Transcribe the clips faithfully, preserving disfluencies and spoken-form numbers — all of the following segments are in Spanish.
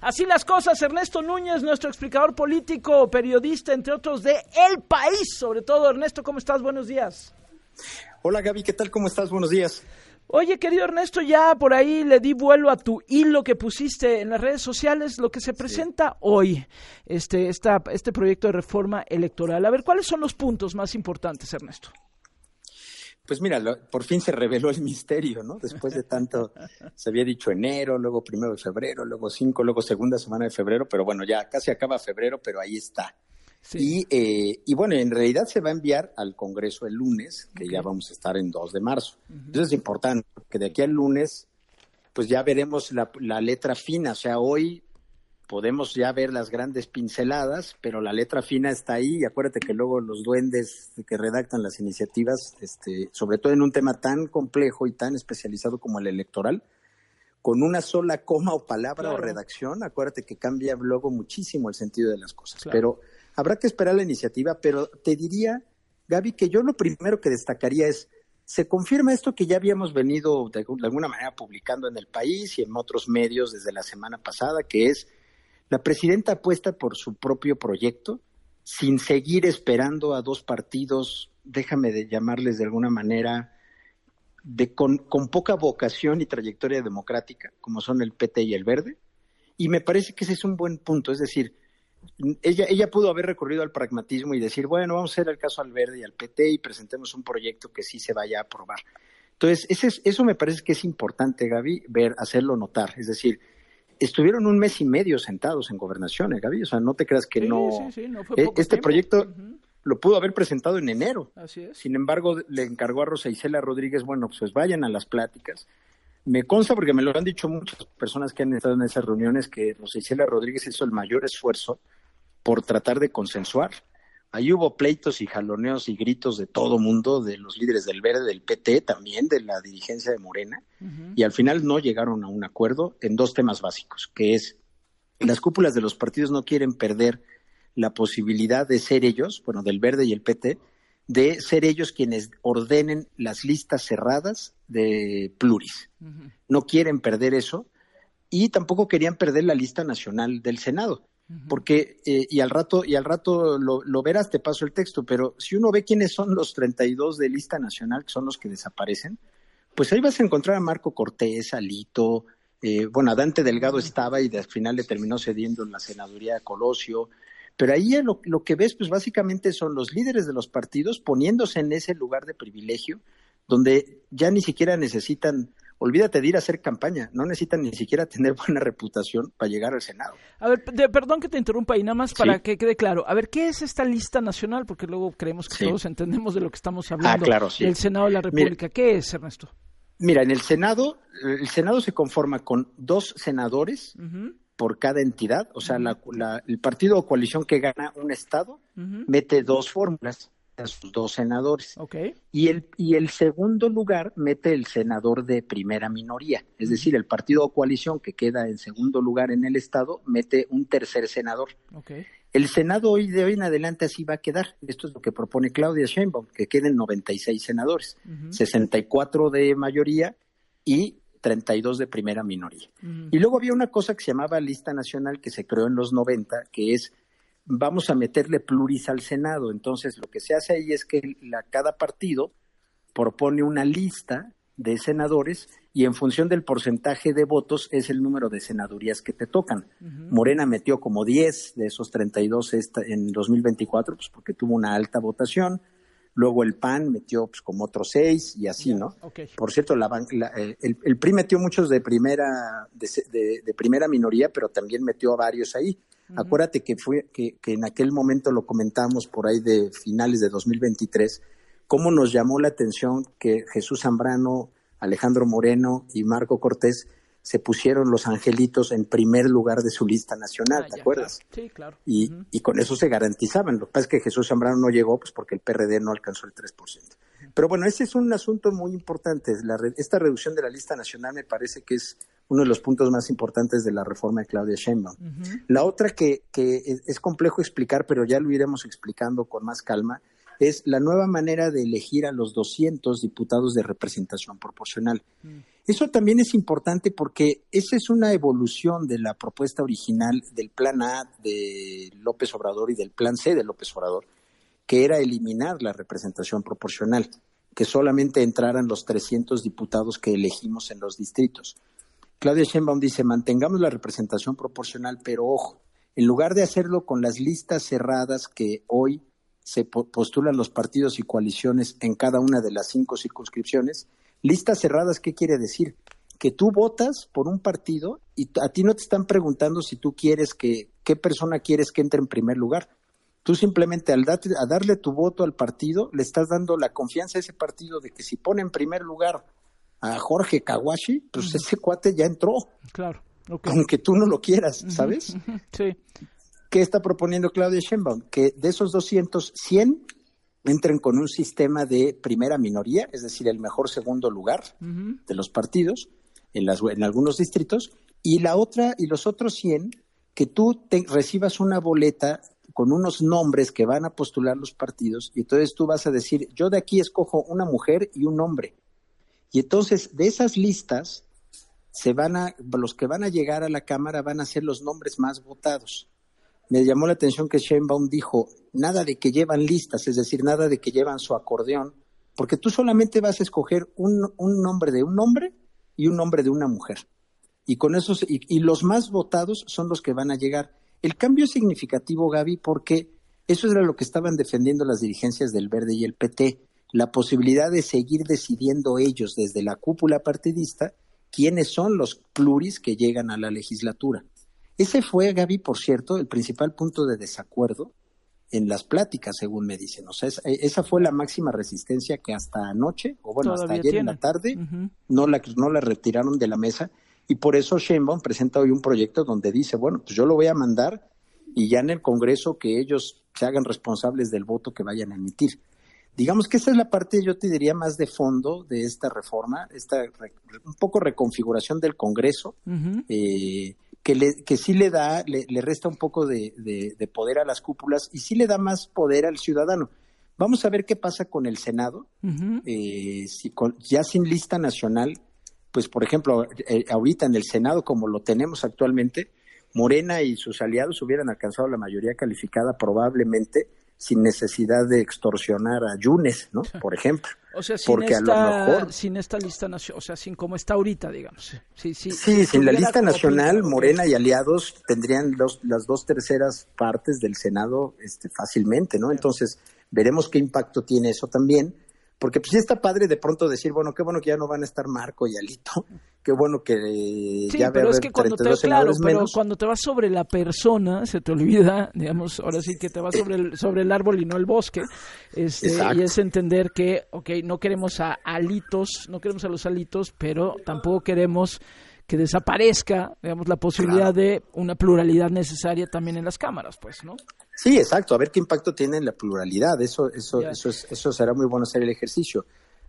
Así las cosas, Ernesto Núñez, nuestro explicador político, periodista, entre otros, de El País, sobre todo. Ernesto, ¿cómo estás? Buenos días. Hola Gaby, ¿qué tal? ¿Cómo estás? Buenos días. Oye, querido Ernesto, ya por ahí le di vuelo a tu hilo que pusiste en las redes sociales, lo que se presenta sí. hoy, este, esta, este proyecto de reforma electoral. A ver, ¿cuáles son los puntos más importantes, Ernesto? Pues mira, lo, por fin se reveló el misterio, ¿no? Después de tanto, se había dicho enero, luego primero de febrero, luego cinco, luego segunda semana de febrero, pero bueno, ya casi acaba febrero, pero ahí está. Sí. Y, eh, y bueno, en realidad se va a enviar al Congreso el lunes, que okay. ya vamos a estar en dos de marzo. Uh-huh. Eso es importante, porque de aquí al lunes, pues ya veremos la, la letra fina. O sea, hoy podemos ya ver las grandes pinceladas, pero la letra fina está ahí. Y acuérdate que luego los duendes que redactan las iniciativas, este, sobre todo en un tema tan complejo y tan especializado como el electoral, con una sola coma o palabra claro. o redacción, acuérdate que cambia luego muchísimo el sentido de las cosas. Claro. Pero habrá que esperar la iniciativa, pero te diría, Gaby, que yo lo primero que destacaría es, se confirma esto que ya habíamos venido de, de alguna manera publicando en El País y en otros medios desde la semana pasada, que es la presidenta apuesta por su propio proyecto, sin seguir esperando a dos partidos, déjame de llamarles de alguna manera, de con, con poca vocación y trayectoria democrática, como son el P T y el Verde, y me parece que ese es un buen punto, es decir, Ella, ella pudo haber recurrido al pragmatismo y decir, bueno, vamos a hacer el caso al Verde y al P T y presentemos un proyecto que sí se vaya a aprobar. Entonces, ese es, eso me parece que es importante, Gaby, ver, hacerlo notar. Es decir, estuvieron un mes y medio sentados en Gobernación, ¿eh, Gaby? O sea, no te creas que sí, no... Sí, sí, no fue poco este tiempo. proyecto Uh-huh. lo pudo haber presentado en enero. Así es. Sin embargo, le encargó a Rosa Isela Rodríguez, bueno, pues vayan a las pláticas. Me consta, porque me lo han dicho muchas personas que han estado en esas reuniones, que Rosa Isela Rodríguez hizo el mayor esfuerzo por tratar de consensuar. Ahí hubo pleitos y jaloneos y gritos de todo mundo, de los líderes del Verde, del P T, también de la dirigencia de Morena, uh-huh. y al final no llegaron a un acuerdo en dos temas básicos, que es, las cúpulas de los partidos no quieren perder la posibilidad de ser ellos, bueno, del Verde y el P T, de ser ellos quienes ordenen las listas cerradas de pluris. Uh-huh. No quieren perder eso, y tampoco querían perder la lista nacional del Senado. Porque, eh, y al rato, y al rato lo, lo verás, te paso el texto, pero si uno ve quiénes son los treinta y dos de lista nacional, que son los que desaparecen, pues ahí vas a encontrar a Marco Cortés, a Lito, eh, bueno, a Dante Delgado estaba y al final le terminó cediendo en la senaduría a Colosio, pero ahí lo, lo que ves, pues básicamente son los líderes de los partidos poniéndose en ese lugar de privilegio, donde ya ni siquiera necesitan... Olvídate de ir a hacer campaña, no necesitan ni siquiera tener buena reputación para llegar al Senado. A ver, de, perdón que te interrumpa y nada más para sí. que quede claro. A ver, ¿qué es esta lista nacional? Porque luego creemos que sí. todos entendemos de lo que estamos hablando. Ah, claro, sí. El Senado de la República. Mira, ¿qué es, Ernesto? Mira, en el Senado, el Senado se conforma con dos senadores uh-huh. por cada entidad. O sea, uh-huh. la, la, el partido o coalición que gana un estado uh-huh. mete dos fórmulas. Sus dos senadores. Okay. Y el y el segundo lugar mete el senador de primera minoría, es decir, el partido o coalición que queda en segundo lugar en el estado mete un tercer senador. Okay. El Senado hoy de hoy en adelante así va a quedar. Esto es lo que propone Claudia Sheinbaum, que queden noventa y seis senadores, uh-huh. sesenta y cuatro de mayoría y treinta y dos de primera minoría. Uh-huh. Y luego había una cosa que se llamaba Lista Nacional que se creó en los noventa, que es vamos a meterle pluris al Senado. Entonces, lo que se hace ahí es que la, cada partido propone una lista de senadores y en función del porcentaje de votos es el número de senadurías que te tocan. Uh-huh. Morena metió como diez de esos treinta y dos esta, en dos mil veinticuatro, pues porque tuvo una alta votación. Luego el P A N metió pues como otros seis y así, ¿no? Okay. Por cierto, la, la, el, el P R I metió muchos de primera de, de, de primera minoría, pero también metió a varios ahí. Uh-huh. Acuérdate que fue que, que en aquel momento lo comentamos por ahí de finales de dos mil veintitrés, cómo nos llamó la atención que Jesús Zambrano, Alejandro Moreno y Marco Cortés se pusieron los angelitos en primer lugar de su lista nacional, ah, ¿te ya, acuerdas? Claro. Sí, claro. Y, uh-huh. y con eso se garantizaban. Lo que pasa es que Jesús Zambrano no llegó pues porque el P R D no alcanzó el tres por ciento. Uh-huh. Pero bueno, ese es un asunto muy importante. La, esta reducción de la lista nacional me parece que es uno de los puntos más importantes de la reforma de Claudia Sheinbaum. Uh-huh. La otra que, que es, es complejo explicar, pero ya lo iremos explicando con más calma, es la nueva manera de elegir a los doscientos diputados de representación proporcional. Uh-huh. Eso también es importante porque esa es una evolución de la propuesta original del Plan A de López Obrador y del Plan C de López Obrador, que era eliminar la representación proporcional, que solamente entraran los trescientos diputados que elegimos en los distritos. Claudia Sheinbaum dice, mantengamos la representación proporcional, pero ojo, en lugar de hacerlo con las listas cerradas que hoy se postulan los partidos y coaliciones en cada una de las cinco circunscripciones, listas cerradas, ¿qué quiere decir? Que tú votas por un partido y a ti no te están preguntando si tú quieres que, qué persona quieres que entre en primer lugar. Tú simplemente al date, a darle tu voto al partido, le estás dando la confianza a ese partido de que si pone en primer lugar a Jorge Kawashi, pues uh-huh. ese cuate ya entró. Claro. Okay. Aunque tú no lo quieras, ¿sabes? Uh-huh. Sí. ¿Qué está proponiendo Claudia Sheinbaum? Que de esos doscientos, cien entren con un sistema de primera minoría, es decir, el mejor segundo lugar uh-huh. de los partidos en, las, en algunos distritos, y la otra y los otros cien, que tú te, recibas una boleta con unos nombres que van a postular los partidos, y entonces tú vas a decir, yo de aquí escojo una mujer y un hombre. Y entonces, de esas listas, se van a, los que van a llegar a la Cámara van a ser los nombres más votados. Me llamó la atención que Sheinbaum dijo, nada de que llevan listas, es decir, nada de que llevan su acordeón, porque tú solamente vas a escoger un, un nombre de un hombre y un nombre de una mujer. Y con esos, y, y los más votados son los que van a llegar. El cambio es significativo, Gaby, porque eso era lo que estaban defendiendo las dirigencias del Verde y el P T, la posibilidad de seguir decidiendo ellos desde la cúpula partidista quiénes son los pluris que llegan a la legislatura. Ese fue, Gaby, por cierto, el principal punto de desacuerdo en las pláticas, según me dicen. O sea, esa, esa fue la máxima resistencia que hasta anoche, o bueno, Todavía hasta ayer tienen. en la tarde, uh-huh. no la, no la retiraron de la mesa, y por eso Sheinbaum presenta hoy un proyecto donde dice, bueno, pues yo lo voy a mandar y ya en el Congreso que ellos se hagan responsables del voto que vayan a emitir. Digamos que esa es la parte, yo te diría, más de fondo de esta reforma, esta re, un poco reconfiguración del Congreso, uh-huh. eh, que, le, que sí le da, le, le resta un poco de, de, de poder a las cúpulas y sí le da más poder al ciudadano. Vamos a ver qué pasa con el Senado, uh-huh. eh, si con, ya sin lista nacional, pues por ejemplo, eh, ahorita en el Senado como lo tenemos actualmente, Morena y sus aliados hubieran alcanzado la mayoría calificada probablemente sin necesidad de extorsionar a Yunes, ¿no? Por ejemplo. O sea, sin, porque esta, a lo mejor, sin esta lista nacional, o sea, sin como está ahorita, digamos. Sí, sí, sí, sí sin la lista nacional, pinta, Morena okay. y aliados tendrían los, las dos terceras partes del Senado este, fácilmente, ¿no? Entonces, veremos qué impacto tiene eso también. Porque pues sí está padre de pronto decir, bueno, qué bueno que ya no van a estar Marco y Alito, qué bueno que sí, ya pero va a es haber que cuando te, claro, pero cuando te vas sobre la persona, se te olvida, digamos, ahora sí que te vas sobre el, sobre el árbol y no el bosque, este, y es entender que, ok, no queremos a Alitos, no queremos a los Alitos, pero tampoco queremos que desaparezca, digamos, la posibilidad claro. de una pluralidad necesaria también en las cámaras, pues, ¿no? Sí, exacto, a ver qué impacto tiene en la pluralidad, eso eso yeah. eso es eso será muy bueno hacer el ejercicio.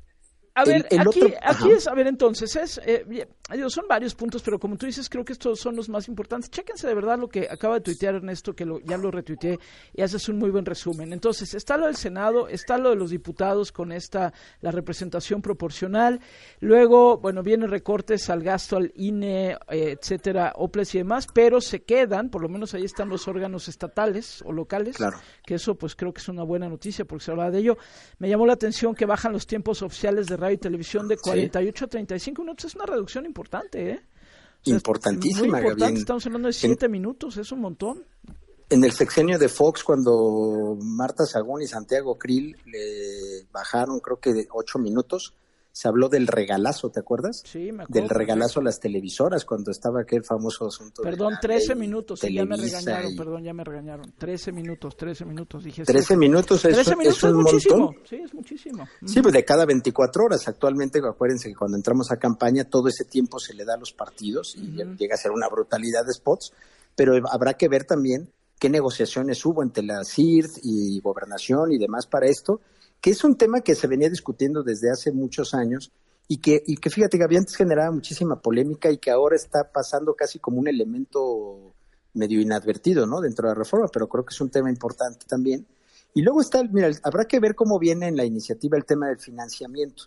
A ver, el, el aquí, otro... aquí es, a ver, entonces, es, eh, son varios puntos, pero como tú dices, creo que estos son los más importantes. Chéquense de verdad lo que acaba de tuitear Ernesto, que lo, ya lo retuiteé, y haces un muy buen resumen. Entonces, está lo del Senado, está lo de los diputados con esta, la representación proporcional, luego, bueno, vienen recortes al gasto, al I N E, eh, etcétera, OPLES y demás, pero se quedan, por lo menos ahí están los órganos estatales o locales, claro. que eso pues creo que es una buena noticia porque se habla de ello. Me llamó la atención que bajan los tiempos oficiales de radio y televisión de cuarenta y ocho sí. a treinta y cinco minutos, es una reducción importante, ¿eh? O sea, importantísima, muy importante, Gaby. Estamos hablando de siete en, minutos, es un montón. En el sexenio de Fox, cuando Marta Sagún y Santiago Krill le bajaron, creo que de ocho minutos, se habló del regalazo, ¿te acuerdas? Sí, me acuerdo. Del regalazo a las televisoras, cuando estaba aquel famoso asunto. Perdón, trece minutos, sí, ya me regañaron, y... perdón, ya me regañaron. trece minutos, trece minutos, dije. trece minutos es, trece minutos es un es muchísimo. montón. Sí, es muchísimo. Sí, pues de cada veinticuatro horas. Actualmente, acuérdense que cuando entramos a campaña, todo ese tiempo se le da a los partidos y uh-huh. llega a ser una brutalidad de spots, pero habrá que ver también qué negociaciones hubo entre la C I R T y Gobernación y demás para esto, que es un tema que se venía discutiendo desde hace muchos años y que, y que fíjate, Gaby, antes generaba muchísima polémica y que ahora está pasando casi como un elemento medio inadvertido, ¿no? Dentro de la reforma, pero creo que es un tema importante también. Y luego está, mira, habrá que ver cómo viene en la iniciativa el tema del financiamiento,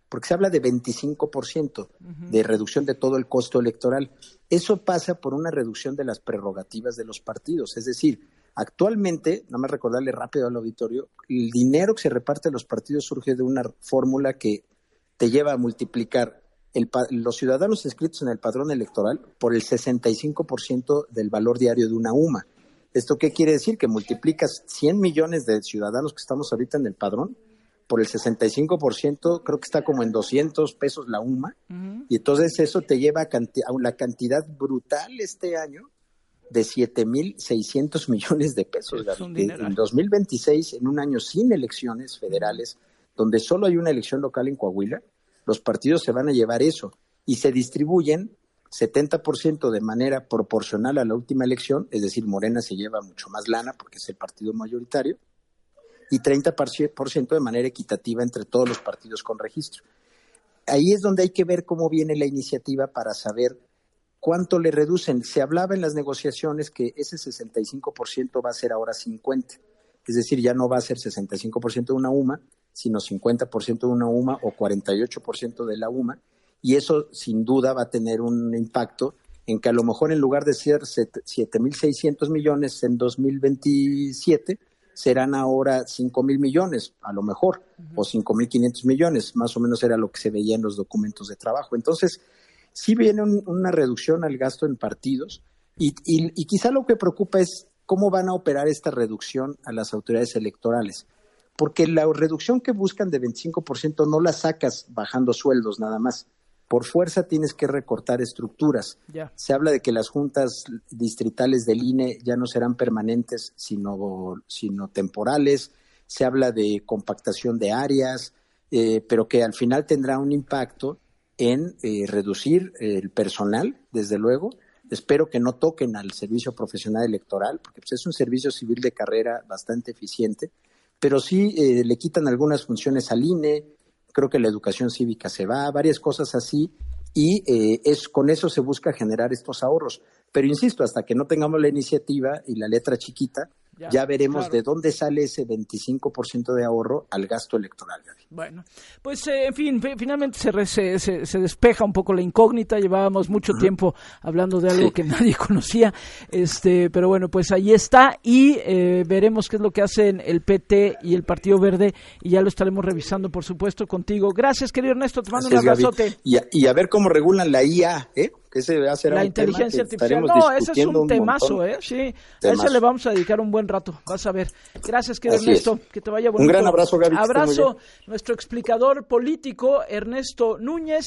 porque se habla de veinticinco por ciento uh-huh. de reducción de todo el costo electoral. Eso pasa por una reducción de las prerrogativas de los partidos, es decir, actualmente, nada más recordarle rápido al auditorio, el dinero que se reparte a los partidos surge de una fórmula que te lleva a multiplicar el, los ciudadanos inscritos en el padrón electoral por el sesenta y cinco por ciento del valor diario de una U M A. ¿Esto qué quiere decir? Que multiplicas cien millones de ciudadanos que estamos ahorita en el padrón por el sesenta y cinco por ciento, creo que está como en doscientos pesos la U M A, uh-huh. y entonces eso te lleva a, canti- a la cantidad brutal este año de siete mil seiscientos millones de pesos. En dos mil veintiséis, en un año sin elecciones federales, uh-huh. donde solo hay una elección local en Coahuila, los partidos se van a llevar eso y se distribuyen setenta por ciento de manera proporcional a la última elección, es decir, Morena se lleva mucho más lana porque es el partido mayoritario, y treinta por ciento de manera equitativa entre todos los partidos con registro. Ahí es donde hay que ver cómo viene la iniciativa para saber cuánto le reducen. Se hablaba en las negociaciones que ese sesenta y cinco por ciento va a ser ahora cincuenta por ciento, es decir, ya no va a ser sesenta y cinco por ciento de una U M A, sino cincuenta por ciento de una U M A o cuarenta y ocho por ciento de la U M A, y eso sin duda va a tener un impacto en que a lo mejor en lugar de ser siete mil seiscientos millones en dos mil veintisiete, serán ahora cinco mil millones, a lo mejor, uh-huh. o cinco mil quinientos millones, más o menos era lo que se veía en los documentos de trabajo. Entonces, sí viene un, una reducción al gasto en partidos, y, y, y quizá lo que preocupa es cómo van a operar esta reducción a las autoridades electorales, porque la reducción que buscan de veinticinco por ciento no la sacas bajando sueldos nada más. Por fuerza tienes que recortar estructuras. Yeah. Se habla de que las juntas distritales del I N E ya no serán permanentes, sino, sino temporales. Se habla de compactación de áreas, eh, pero que al final tendrá un impacto en eh, reducir el personal, desde luego. Espero que no toquen al servicio profesional electoral, porque pues, es un servicio civil de carrera bastante eficiente, pero sí eh, le quitan algunas funciones al I N E. Creo que la educación cívica se va, varias cosas así, y eh, es con eso se busca generar estos ahorros. Pero insisto, hasta que no tengamos la iniciativa y la letra chiquita, ya, ya veremos claro. de dónde sale ese veinticinco por ciento de ahorro al gasto electoral, Gaby. Bueno, pues eh, en fin, finalmente se, re, se, se, se despeja un poco la incógnita. Llevábamos mucho uh-huh. tiempo hablando de algo sí. que nadie conocía, este, pero bueno, pues ahí está, y eh, veremos qué es lo que hacen el P T y el Partido Verde, y ya lo estaremos revisando, por supuesto, contigo. Gracias, querido Ernesto, te mando Así un abrazote. Y a, y a ver cómo regulan la I A, ¿eh? Que ese va a ser la un inteligencia tema artificial. No, ese es un, un temazo, ¿eh? Sí, temazo. A ese le vamos a dedicar un buen rato, vas a ver. Gracias, querido Así Ernesto, es. Que te vaya bonito. Un gran abrazo, Gaby. Abrazo, nuestro explicador político, Ernesto Núñez.